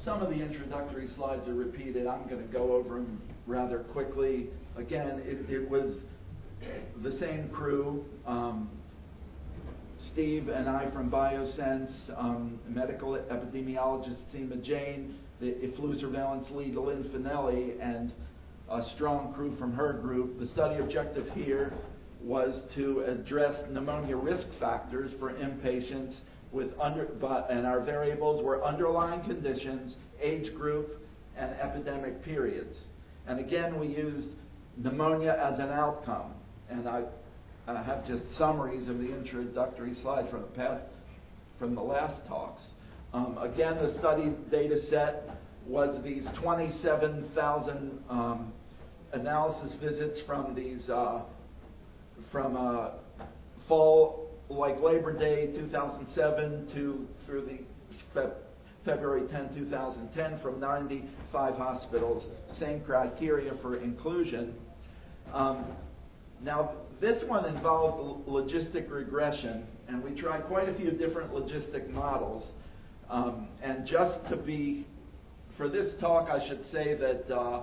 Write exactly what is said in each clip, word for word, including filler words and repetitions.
some of the introductory slides are repeated. I'm going to go over them rather quickly. Again, it, it was the same crew, um, Steve and I from Biosense, um, medical epidemiologist Seema Jain, the flu surveillance lead Lynn Finelli, and a strong crew from her group. The study objective here was to address pneumonia risk factors for inpatients with under, but, and our variables were underlying conditions, age group, and epidemic periods. And again, we used pneumonia as an outcome. And I, I have just summaries of the introductory slides from the past, from the last talks. Um, again, the study data set was these twenty-seven thousand um, analysis visits from these uh, from uh, fall, like Labor Day two thousand seven to through the Feb February tenth, two thousand ten, from ninety-five hospitals. Same criteria for inclusion. Um, now, this one involved logistic regression, and we tried quite a few different logistic models. Um, and just to be, for this talk, I should say that uh,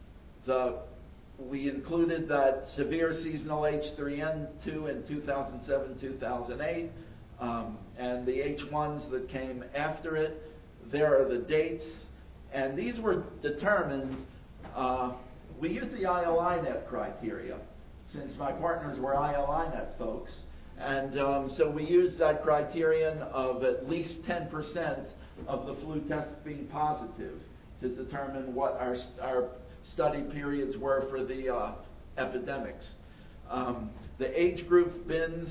the we included that severe seasonal H three N two in two thousand seven, two thousand eight, um, and the H ones that came after it. There are the dates, and these were determined. Uh, we used the I L I net criteria, since my partners were I L I net folks. And um, so we used that criterion of at least ten percent of the flu tests being positive to determine what our, our study periods were for the uh, epidemics. Um, the age group bins,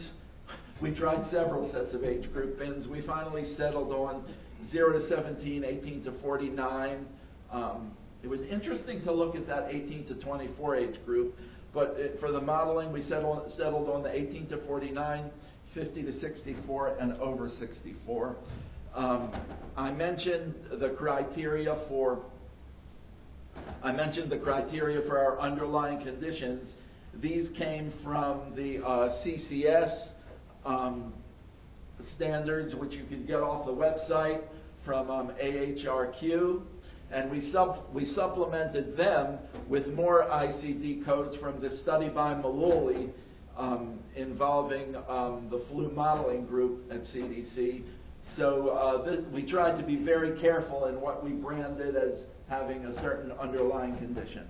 we tried several sets of age group bins. We finally settled on zero to seventeen, eighteen to forty-nine. Um, it was interesting to look at that eighteen to twenty-four age group. But it, for the modeling, we settled, settled on the eighteen to forty-nine, fifty to sixty-four, and over sixty-four. Um, I mentioned the criteria for I mentioned the criteria for our underlying conditions. These came from the uh, C C S um, standards, which you can get off the website from um, A H R Q. And we, sub, we supplemented them with more I C D codes from this study by Maluli um, involving um, the flu modeling group at C D C. So uh, this, we tried to be very careful in what we branded as having a certain underlying condition.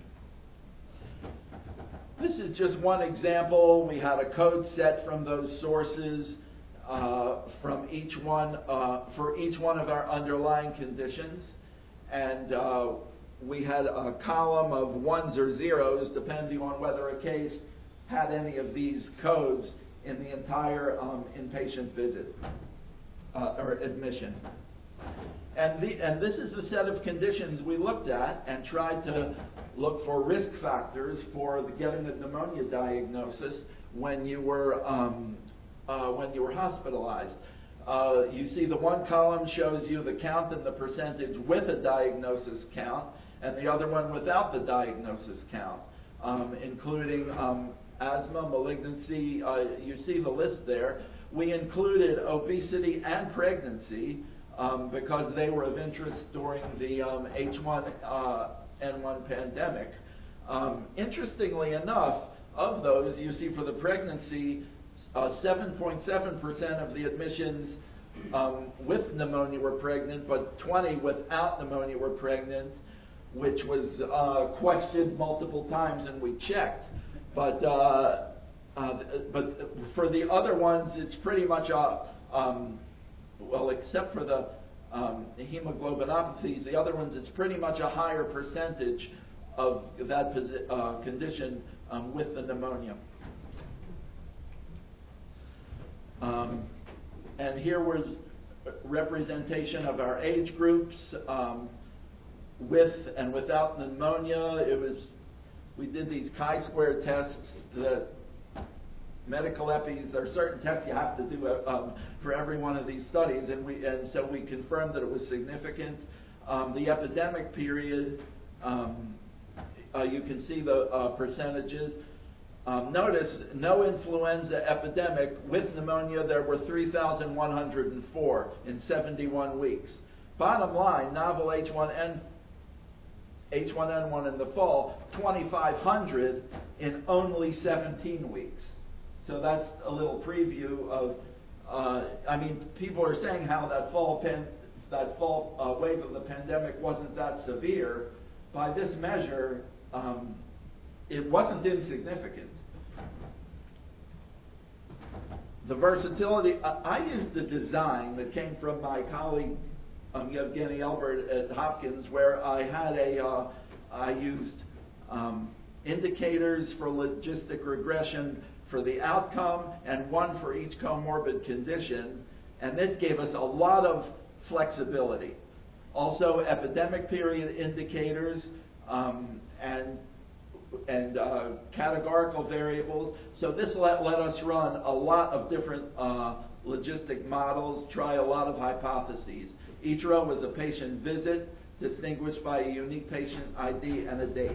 This is just one example. We had a code set from those sources uh, from each one, uh, for each one of our underlying conditions. And uh, we had a column of ones or zeros, depending on whether a case had any of these codes in the entire um, inpatient visit uh, or admission. And, the, and this is the set of conditions we looked at and tried to look for risk factors for the getting a pneumonia diagnosis when you were um, uh, when you were hospitalized. Uh, you see the one column shows you the count and the percentage with a diagnosis count, and the other one without the diagnosis count, um, including um, asthma, malignancy. Uh, you see the list there. We included obesity and pregnancy um, because they were of interest during the um, H one N one pandemic. Um, interestingly enough, of those, you see for the pregnancy, seven point seven percent of the admissions um, with pneumonia were pregnant, but twenty without pneumonia were pregnant, which was uh, questioned multiple times, and we checked. But uh, uh, but for the other ones, it's pretty much a um, well, except for the um, hemoglobinopathies, the other ones, it's pretty much a higher percentage of that posi- uh, condition um, with the pneumonia. Um, and here was representation of our age groups um, with and without pneumonia. It was we did these chi-square tests. The medical epis. There are certain tests you have to do um, for every one of these studies, and we and so we confirmed that it was significant. Um, the epidemic period. Um, uh, you can see the uh, percentages. Um, notice, no influenza epidemic. With pneumonia, there were three thousand one hundred four in seventy-one weeks. bottom line, novel H one N H one N one in the fall, twenty-five hundred in only seventeen weeks. So that's a little preview of, uh, I mean, people are saying how that fall pen, that fall uh, wave of the pandemic wasn't that severe. By this measure, um, it wasn't insignificant. The versatility, I, I used the design that came from my colleague Um, Yevgeny Elbert at Hopkins, where I had a, uh, I used um, indicators for logistic regression for the outcome and one for each comorbid condition, and this gave us a lot of flexibility. Also, epidemic period indicators um, and and uh, categorical variables. So this let, let us run a lot of different uh, logistic models, try a lot of hypotheses. Each row was a patient visit, distinguished by a unique patient I D and a date.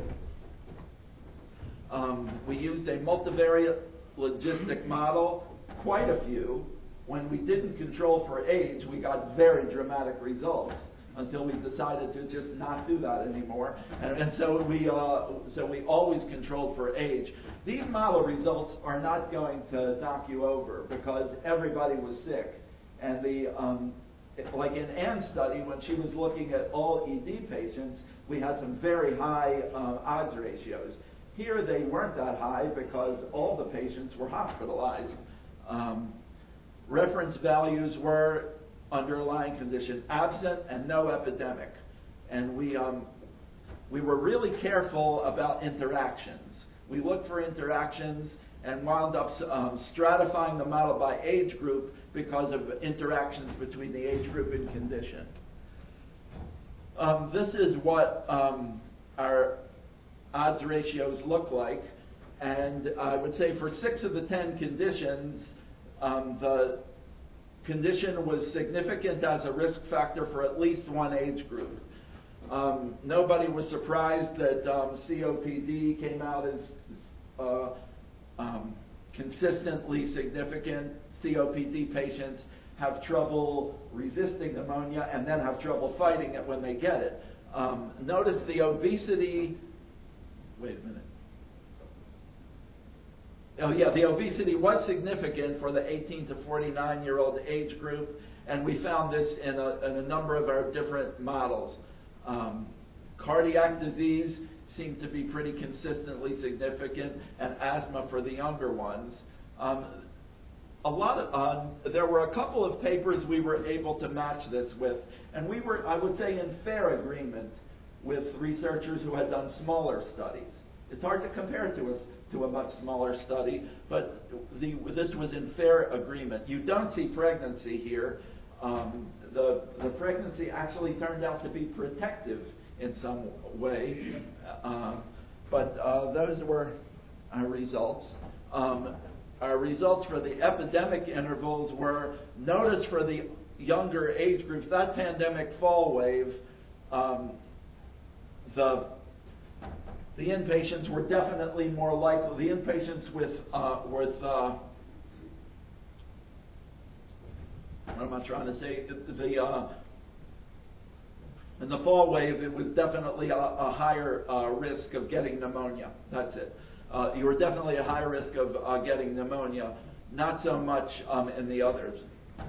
Um, we used a multivariate logistic model, quite a few. When we didn't control for age, we got very dramatic results until we decided to just not do that anymore. And, and so we uh, so we always controlled for age. These model results are not going to knock you over because everybody was sick. And the um, like in Anne's study, when she was looking at all E D patients, we had some very high uh, odds ratios. Here they weren't that high because all the patients were hospitalized. Um, reference values were underlying condition absent and no epidemic. And we, um, we were really careful about interactions. We looked for interactions and wound up um, stratifying the model by age group because of interactions between the age group and condition. Um, this is what um, our odds ratios look like, and I would say for six of the ten conditions, um, the condition was significant as a risk factor for at least one age group. Um, nobody was surprised that um, C O P D came out as uh, um, consistently significant. C O P D patients have trouble resisting pneumonia and then have trouble fighting it when they get it. Um, notice the obesity, wait a minute. Oh yeah, the obesity was significant for the eighteen to forty-nine year old age group, and we found this in a, in a number of our different models. Um, cardiac disease seemed to be pretty consistently significant, and asthma for the younger ones. Um, a lot of, uh, there were a couple of papers we were able to match this with, and we were, I would say, in fair agreement with researchers who had done smaller studies. It's hard to compare to us to a much smaller study, but the, this was in fair agreement. You don't see pregnancy here. Um, the, the pregnancy actually turned out to be protective in some way, uh, but uh, those were our results. Um, our results for the epidemic intervals were, notice for the younger age groups, that pandemic fall wave, um, the The inpatients were definitely more likely. The inpatients with uh, with uh, what am I trying to say? The, the uh, in the fall wave, it was definitely a, a higher uh, risk of getting pneumonia. That's it. Uh, you were definitely a higher risk of uh, getting pneumonia. Not so much um, in the others.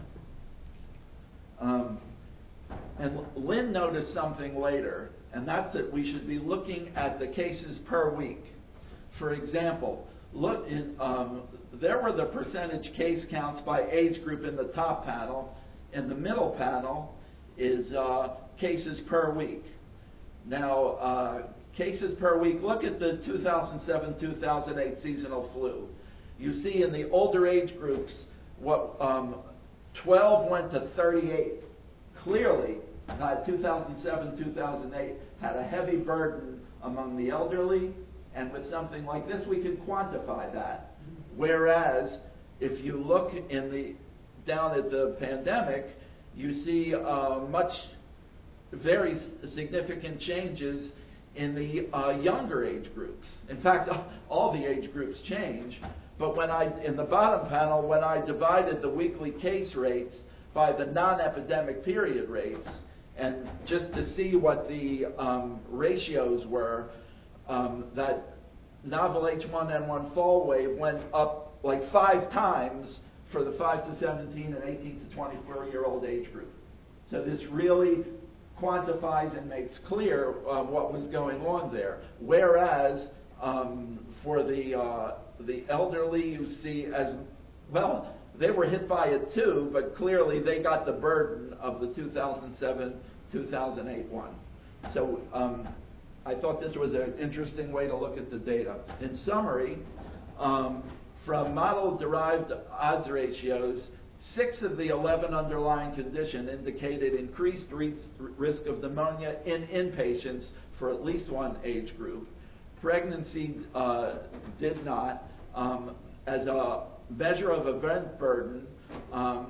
Um, and Lynn noticed something later. And that's that we should be looking at the cases per week. For example, look in, um, there were the percentage case counts by age group in the top panel. In the middle panel is uh, cases per week. Now, uh, cases per week, look at the two thousand seven two thousand eight seasonal flu. You see in the older age groups, what um, twelve went to thirty-eight. Clearly, Uh, two thousand seven, two thousand eight had a heavy burden among the elderly, and with something like this, we can quantify that. Whereas, if you look in the down at the pandemic, you see uh, much, very significant changes in the uh, younger age groups. In fact, all the age groups change. But when I, in the bottom panel, when I divided the weekly case rates by the non-epidemic period rates, And just to see what the um, ratios were, um, that novel H one N one fall wave went up like five times for the five to seventeen and eighteen to twenty-four year old age group. So this really quantifies and makes clear uh, what was going on there. Whereas um, for the uh, the elderly, you see as well, they were hit by it too, but clearly they got the burden of the two thousand seven two thousand eight one. So um, I thought this was an interesting way to look at the data. In summary, um, from model-derived odds ratios, six of the eleven underlying conditions indicated increased re- risk of pneumonia in inpatients for at least one age group. Pregnancy uh, did not. Um, as a measure of event burden, um,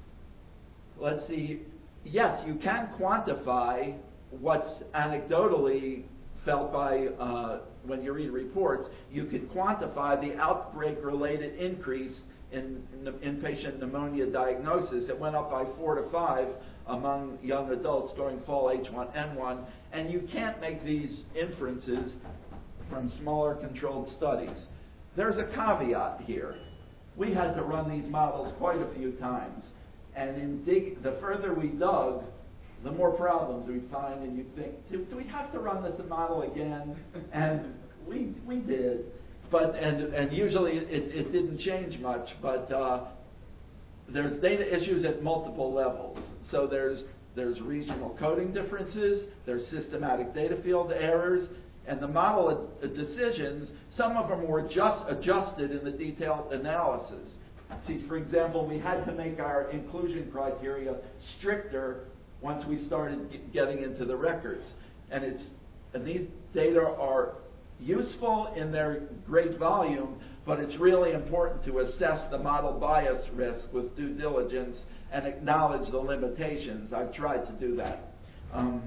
let's see, yes, you can quantify what's anecdotally felt by, uh, when you read reports, you can quantify the outbreak-related increase in inpatient pneumonia diagnosis. It went up by four to five among young adults during fall H one N one, and you can't make these inferences from smaller controlled studies. There's a caveat here. We had to run these models quite a few times, and in dig, the further we dug, the more problems we find, and you think, do, do we have to run this model again? And we we did. But and and usually it, it didn't change much, but uh, there's data issues at multiple levels. So there's there's regional coding differences, there's systematic data field errors, and the model decisions, some of them were just adjusted in the detailed analysis. See, for example, we had to make our inclusion criteria stricter once we started getting into the records, and it's and these data are useful in their great volume, but it's really important to assess the model bias risk with due diligence and acknowledge the limitations. I've tried to do that. Um,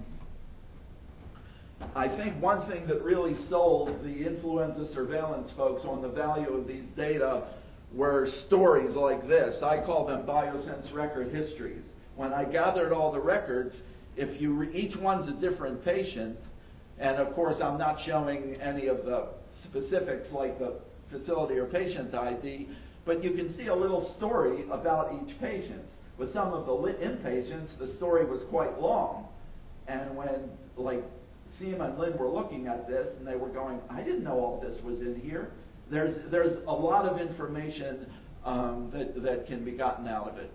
I think one thing that really sold the influenza surveillance folks on the value of these data were stories like this. I call them BioSense record histories. When I gathered all the records, if you re- each one's a different patient, and of course, I'm not showing any of the specifics like the facility or patient I D, but you can see a little story about each patient. With some of the inpatients, the story was quite long. And when, like, Seema and Lynn were looking at this, and they were going, I didn't know all this was in here. There's, there's a lot of information um, that, that can be gotten out of it.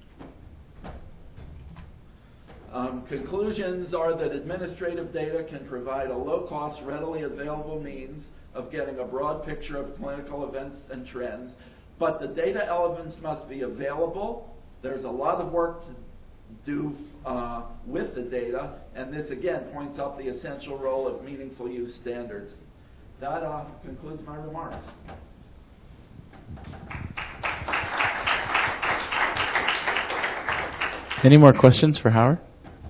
Um, conclusions are that administrative data can provide a low-cost, readily available means of getting a broad picture of clinical events and trends, but the data elements must be available. There's a lot of work to do uh, with the data, and this again points out the essential role of meaningful use standards. That uh, concludes my remarks. Any more questions for Howard?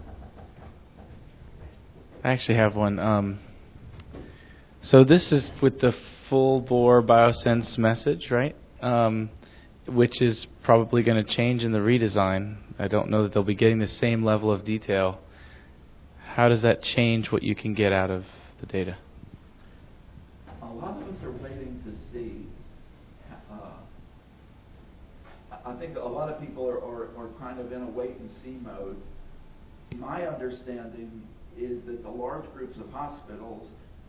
I actually have one. Um, so this is with the full bore BioSense message, right? Um, which is probably going to change in the redesign. I don't know that they'll be getting the same level of detail. How does that change what you can get out of the data? A lot of us are waiting to see. Uh, I think a lot of people are, are, are kind of in a wait-and-see mode. My understanding is that the large groups of hospitals,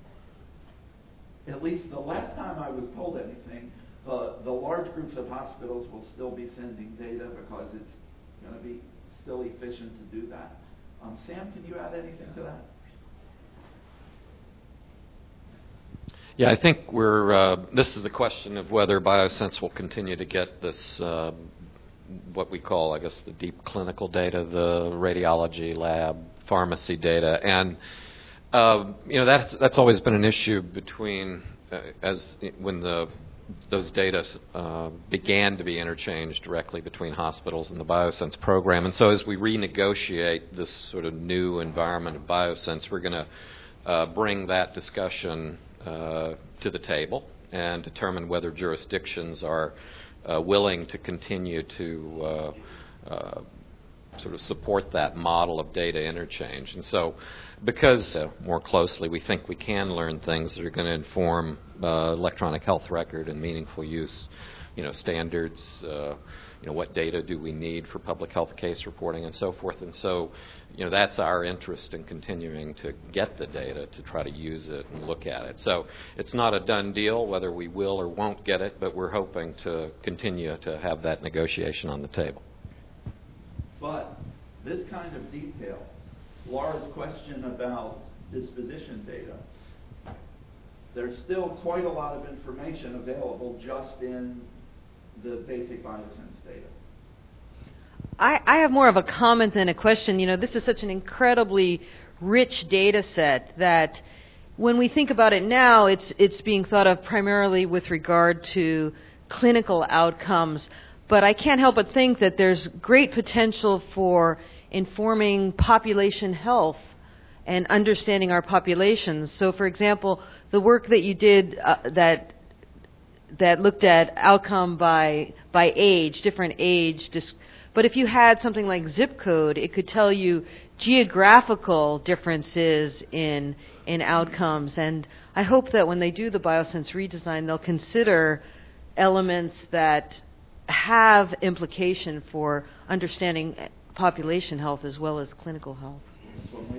at least the last time I was told anything, the, the large groups of hospitals will still be sending data because it's going to be still efficient to do that. Um, Sam, can you add anything to that? Yeah, I think we're, uh, this is the question of whether BioSense will continue to get this, uh, what we call, I guess, the deep clinical data, the radiology lab, pharmacy data. And, uh, you know, that's, that's always been an issue between, uh, as when the those data uh, began to be interchanged directly between hospitals and the BioSense program. And so as we renegotiate this sort of new environment of BioSense, we're going to uh, bring that discussion uh, to the table and determine whether jurisdictions are uh, willing to continue to uh, uh, sort of support that model of data interchange. And so because uh, more closely we think we can learn things that are going to inform uh, electronic health record and meaningful use, you know, standards, uh, you know, what data do we need for public health case reporting and so forth. And so, you know, that's our interest in continuing to get the data to try to use it and look at it. So it's not a done deal whether we will or won't get it, but we're hoping to continue to have that negotiation on the table. But this kind of detail, Laura's question about disposition data, there's still quite a lot of information available just in the basic biosense data. I, I have more of a comment than a question. You know, this is such an incredibly rich data set that when we think about it now, it's it's being thought of primarily with regard to clinical outcomes. But I can't help but think that there's great potential for informing population health and understanding our populations. So, for example, the work that you did uh, that that looked at outcome by by age, different age. Dis- but if you had something like zip code, it could tell you geographical differences in in outcomes. And I hope that when they do the Biosense redesign, they'll consider elements that have implication for understanding population health as well as clinical health. When we